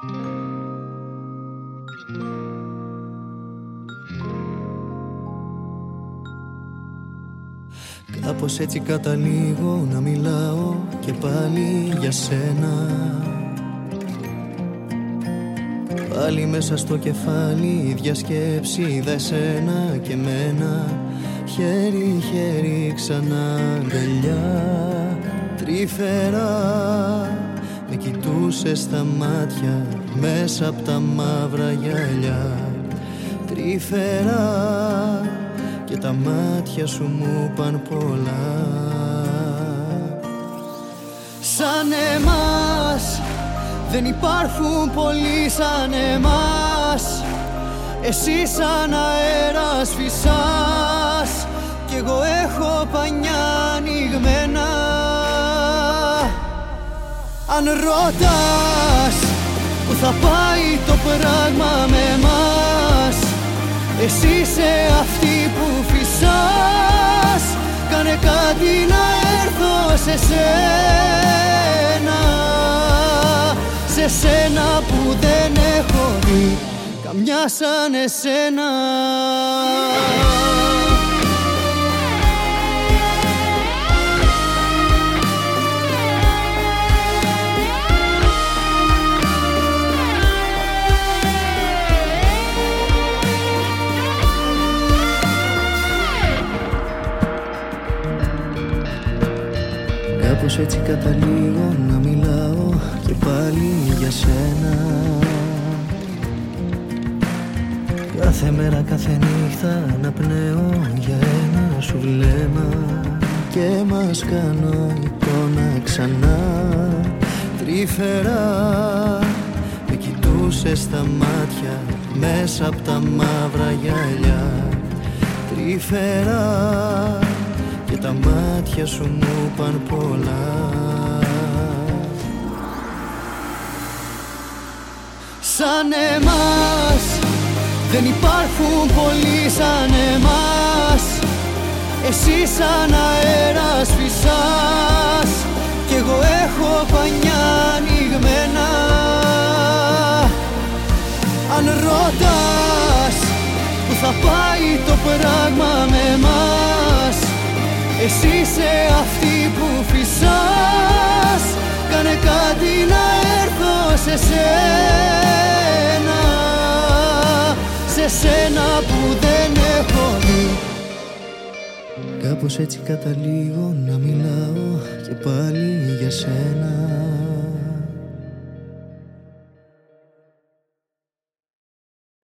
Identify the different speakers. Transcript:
Speaker 1: Κάπως έτσι καταλήγω να μιλάω και πάλι για σένα. Πάλι μέσα στο κεφάλι ίδια σκέψη, είδα εσένα και μένα. Χέρι-χέρι ξανά αγκαλιά. Τρυφερά με κοιτούσες στα μάτια μέσα απ' τα μαύρα γυαλιά. Τρυφερά και τα μάτια σου μου παν πολλά. Σαν εμάς δεν υπάρχουν πολλοί σαν εμάς. Εσύ σαν αέρας φυσάς κι εγώ έχω πανιά ανοιγμένα. Αν ρωτάς που θα πάει το πράγμα με μας, εσύ είσαι αυτή που φυσάς. Κάνε κάτι να έρθω σε σένα, σε σένα που δεν έχω δει καμιά σαν εσένα. Κάπως έτσι καταλήγω να μιλάω και πάλι για σένα. Κάθε μέρα, κάθε νύχτα αναπνέω για ένα σου βλέμμα και μας κάνω εικόνα ξανά. Τρυφερά με κοιτούσες στα μάτια μέσα απ' τα μαύρα γυαλιά. Τρυφερά και τα μάτια σου μου παν πολλά. Σαν εμάς δεν υπάρχουν πολλοί σαν εμάς. Εσύ σαν αέρας φυσάς κι εγώ έχω πανιά ανοιγμένα. Αν ρωτάς που θα πάει το πράγμα με μας, εσύ είσαι αυτή που φυσάς. Κάνε κάτι να έρθω σε σένα, σε σένα που δεν έχω δει. Κάπως έτσι καταλήγω να μιλάω και πάλι για σένα.